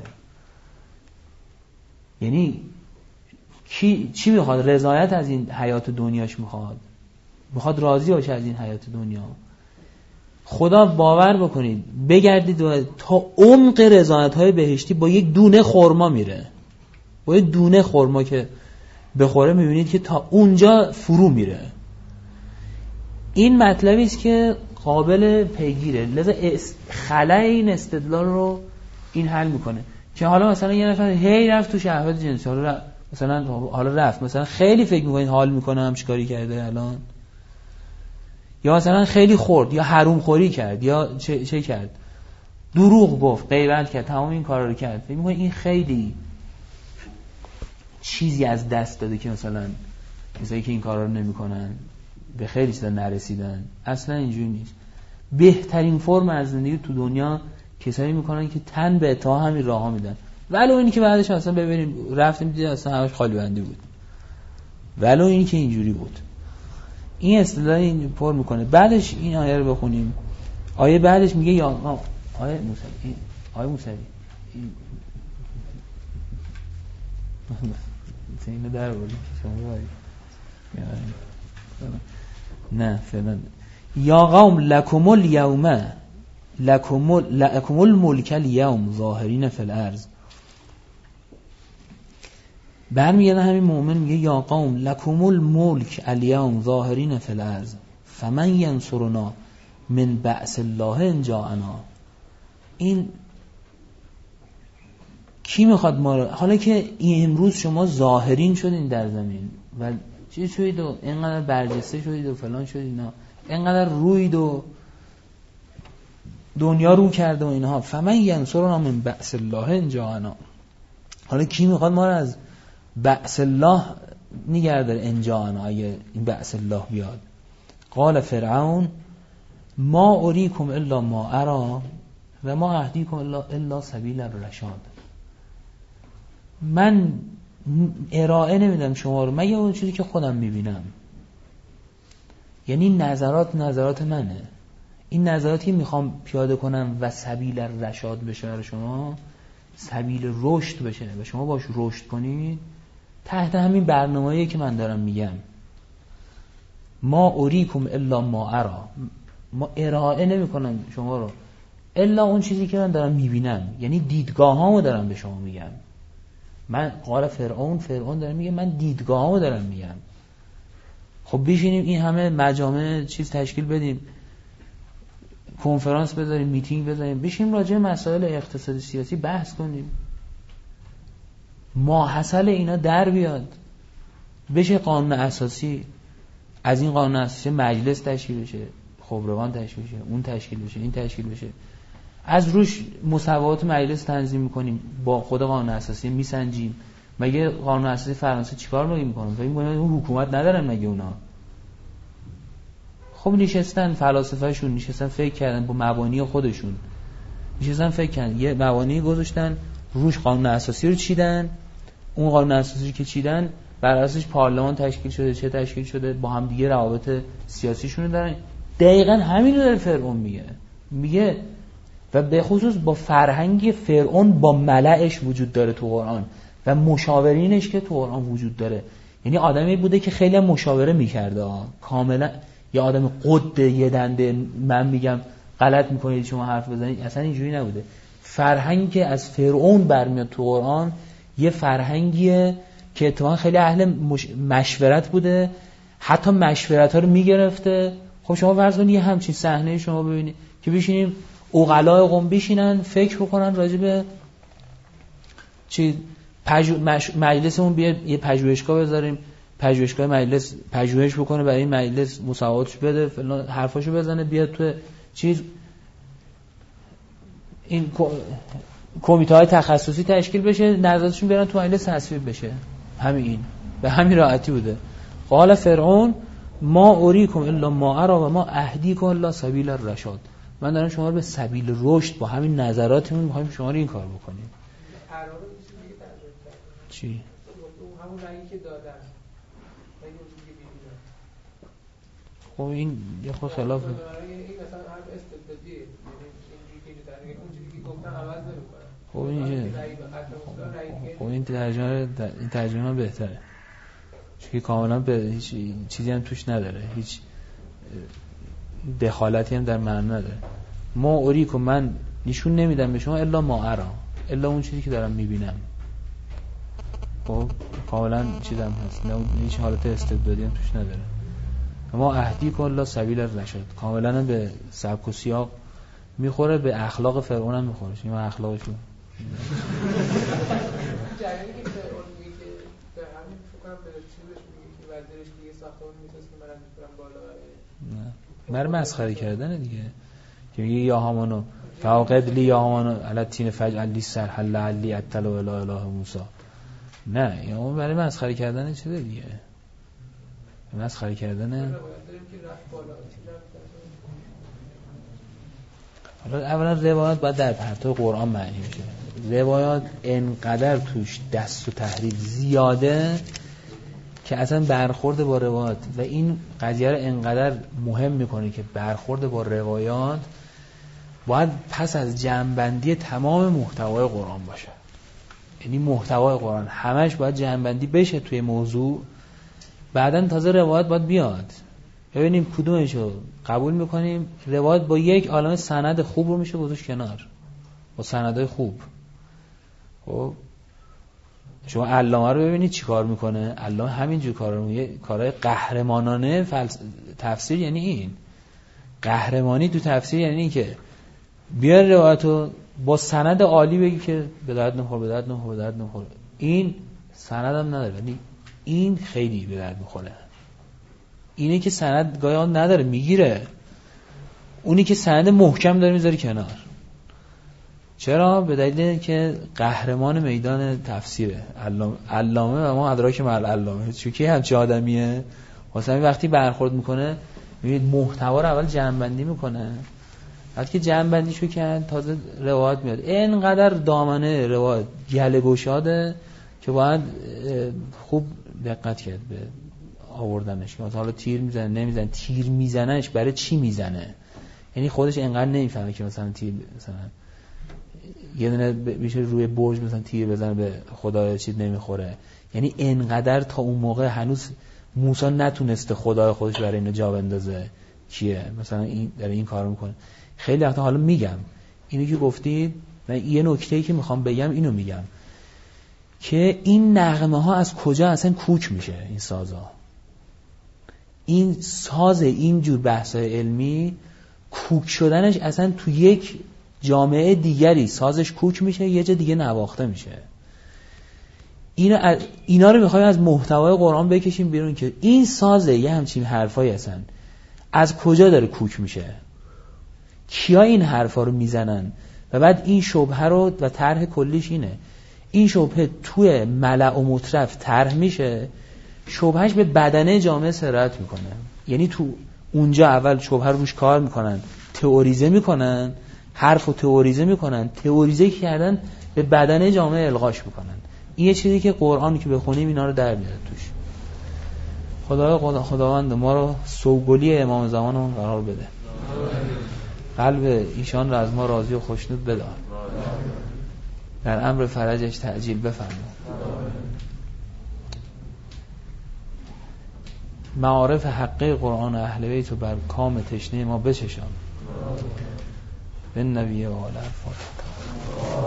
یعنی چی میخواد؟ رضایت از این حیات دنیاش میخواد راضی باشه از این حیات دنیا. خدا باور بکنید بگردید تا عمق رضایت‌های بهشتی با یک دونه خرما میره، با یک دونه خرما که بخوره میبینید که تا اونجا فرو میره. این مطلبی است که قابل پیگیره، لذا خلای این استدلال رو این حل میکنه که حالا مثلا یه نفر هی رفت تو شهوت جنسی، حالا رفت مثلا خیلی فکر میکنید حال میکنه هم چیکاری کرده الان، یا مثلا خیلی خورد یا حروم خوری کرد یا چه کرد، دروغ گفت، غیبت کرد، تمام این کارا رو کرد، فکر میکنید این خیلی چیزی از دست داده که مثلا کسایی که این کارا رو نمیکنن به خیلی چیزا نرسیدن. اصلا اینجوری نیست. بهترین فرم از زندگی تو دنیا کسایی میکنن که تن به اتها همین راهها میدن، ولو اینی که بعدش اصلا ببینیم رفتیم دیدیم اصلا همش خالی بندی بود، ولو اینی که اینجوری بود. این اصطلاح این پر میکنه. بعدش این آیه رو بخونیم. آیه بعدش میگه یا آیه موسوی اینو در بردیم نه فعلا. یا قوم لکم الیوم لکم الملک الیوم ظاهرین فی الارض. برمیگرده همین مؤمن میگه یا قوم لکم الملک الیوم ظاهرین فی الارض فمن ینصرنا من بأس الله ان جاءنا. این کی میخواد ما رو، حالا که این امروز شما ظاهرین شدین در زمین و چی شدید و اینقدر برجسته شدید و فلان شدید، نه اینقدر روید و دنیا رو کرده و اینها، فمن ینصرنا من بأس الله ان جاءنا. حالا کی میخواد ما رو از بأس الله نگرداره ان جاءنا اگه این بأس الله بیاد. قال فرعون ما اریکم الا ما ارا و ما اهدیکم الا سبیل الرشاد. من ارائه نمیدم شما رو مگه اون چیزی که خودم میبینم. یعنی نظرات منه، این نظراتی میخوام پیاده کنم و سبیل الرشاد بشه برای شما، سبیل رشد بشه و شما باش رشد کنید، تحت همین برنامه‌ای که من دارم میگم، ما اریکم الا ما ارا، ما ارائه نمی‌کنم شما رو الا اون چیزی که من دارم میبینم، یعنی دیدگاهامو دارم به شما میگم. من قال فرعون داره میگه من دیدگاهامو دارم میگم. خب بشینیم این همه مجامع چیز تشکیل بدیم، کنفرانس بذاریم، میتینگ بذاریم، بشینیم راجع به مسائل اقتصادی سیاسی بحث کنیم، ماحصل اینا در بیاد، بشه قانون اساسی. از این قانون اساسی مجلس تشکیل بشه، خبرگان تشکیل بشه، اون تشکیل بشه، این تشکیل بشه، از روش مصوبات مجلس تنظیم میکنیم، با خود قانون اساسی میسنجیم. مگه قانون اساسی فرانسه چیکار میکنه؟ فکر میکنه اون حکومت ندارن مگه اونا؟ خب نشستن فلاسفه‌شون، نشستن فکر کردن با مبانی خودشون، نشستن فکر کردن یه مبانی گذاشتن روش، قانون اساسی رو چیدن. اون قانون اساسی که چیدن بر اساسش پارلمان تشکیل شده، چه تشکیل شده، با هم دیگه روابط سیاسیشون رو دارن. دقیقاً همین رو داره فرعون میگه و به خصوص با فرهنگ فرعون با ملأش وجود داره تو قرآن و مشاورینش که تو قرآن وجود داره. یعنی آدمی بوده که خیلی مشاوره میکرده، کاملا یه آدم قد یه دنده من میگم غلط میکنید شما حرف بزنید، اصلا اینجوری نبوده. فرهنگی که از فرعون برمیاد تو قرآن یه فرهنگیه که اتفاقا خیلی اهل مشورت بوده، حتی مشورت ها رو میگرفته. خب شما فرض کنید یه همچین صحنه شما ببینید که بشینیم عقلای قوم بشینن فکر بکنن راجع به چی، مجلسمون بیاد یه پژوهشگاه بذاریم، پژوهشگاه مجلس پژوهش بکنه، برای این مجلس مصوباتش بده، فلان حرفاشو بزنه، بیاد تو چیز این کمیته‌های تخصصی تشکیل بشه، نظراتشون بیارن تو مجلس تصویب بشه. همین به همین راحتی بوده. قال فرعون ما اوریکم الا ما ارا و ما اهدیکم الا سبیل الرشاد. من دارم شما رو به سبیل رشد با همین نظراتمون می‌خوایم شما رو این کار بکنیم. چی؟ همون رأیی که دادن. خب این یه خود خلاف این مثلا حرف استبدادیه، یعنی اینجوری که در اون چیزی که گفتن عوض نمی‌کنه. خب این ترجمه بهتره، چون کاملا به هیچ چیزی هم توش نداره، هیچ دخالتی هم در معنی نداره. ما اوریکم من نشون نمیدم به شما الا ما ارا، الا اون چیزی که دارم میبینم. خب کاملا چیزم هست، نه هیچ حالت استبدادی هم توش نداره. ما اهدیکم الا سبیل الرشاد کاملا به سبک و سیاق میخوره، به اخلاق فرعون هم میخوره. این اخلاقشون جریانی که فرعون میگه که به همین فکر کنم به چیزش میگه که وزیرش دیگه ساختمون میتونست که منم میتونم بالا، نه مر مسخره کردن دیگه، که میگه یا هامانو فوقد لی یا هامانو علتین فجعل لی سرح لعلی اطلع الی اله موسی. نه این اون برای مسخره کردن چیه دیگه، مسخره کردن. حالا اولا روایات باید در پرتو قرآن معنی بشه. روایات انقدر توش دست و تحریف زیاده که اصلا برخورد با روایات و این قضیه رو انقدر مهم میکنه که برخورد با روایات باید پس از جمع‌بندی تمام محتوای قرآن باشه. یعنی محتوای قرآن همش باید جمع‌بندی بشه توی موضوع، بعدن تازه روایت باید بیاد ببینیم کدومشو قبول میکنیم. روایت با یک عالمه سند خوب رو میشه گذاشت کنار، با سندهای خوب. خب شما علامه رو ببینید چی کار میکنه. علامه همینجور کارا رو میگه، کارهای قهرمانانه تفسیر. یعنی این قهرمانی تو تفسیر یعنی این که بیار روایتو با سند عالی بگی که به درد نمیخوره. این سند هم نداره، یعنی این خیلی به درد میخوره. اینه که سند گاهی نداره میگیره، اونی که سند محکم داره میذاری کنار. چرا؟ به دلیل که قهرمان میدان تفسیره علامه و ما ادراک مع العلامه. چون همچین آدمیه واسه وقتی برخورد میکنه میبینید محتوا رو اول جمع‌بندی میکنه، بعد که جمع‌بندیشو کرد تازه روایت میاد. اینقدر دامنه روایت گله گشاده که باید خوب دقت کرد به آوردنش. مثلا حالا تیر میزنه نمیزنه، تیر میزنهش برای چی میزنه، یعنی خودش اینقدر نمیفهمه که مثلا تیر مثلا یه دونه میشه روی برج مثلا تیر بزنه به خدای چیز نمیخوره. یعنی انقدر تا اون موقع هنوز موسی نتونسته خدای خودش برای اینو جا بندازه کیه، مثلا این داره این کارو میکنه. خیلی وقتا حالا میگم اینو که گفتید، من یه نکته‌ای که میخوام بگم اینو میگم که این نغمه ها از کجا اصلا کوک میشه. این سازا، این ساز اینجور بحثای علمی کوک شدنش اصلا تو یک جامعه دیگری سازش کوک میشه، یه جا دیگه نواخته میشه. اینا رو میخوایم از محتوای قرآن بکشیم بیرون که این سازه یه همچین حرفایی اصلا از کجا داره کوک میشه، کیا این حرفا رو میزنن. و بعد این شبهه رو و طرح کلیش اینه، این شبهه توی ملأ و مطرف طرح میشه، شبهش به بدنه جامعه سرایت میکنه. یعنی تو اونجا اول شبهه رو روش کار میکنن، تئوریزه میکنن، حرفو تئوریزه میکنن، تئوریزه کردن به بدنه جامعه القاش میکنن. این یه چیزی که قرآنی که بخونیم اینا رو در میاره توش. خداوند ما رو سوگلی امام زمانمون قرار بده، قلب ایشان رو از ما راضی و خوشنود بدار، در امر فرجش تعجیل بفرما، معارف حقه قرآن و اهل بیت رو بر کام تشنه ما بچشان. به نبی و آل الفاتحه.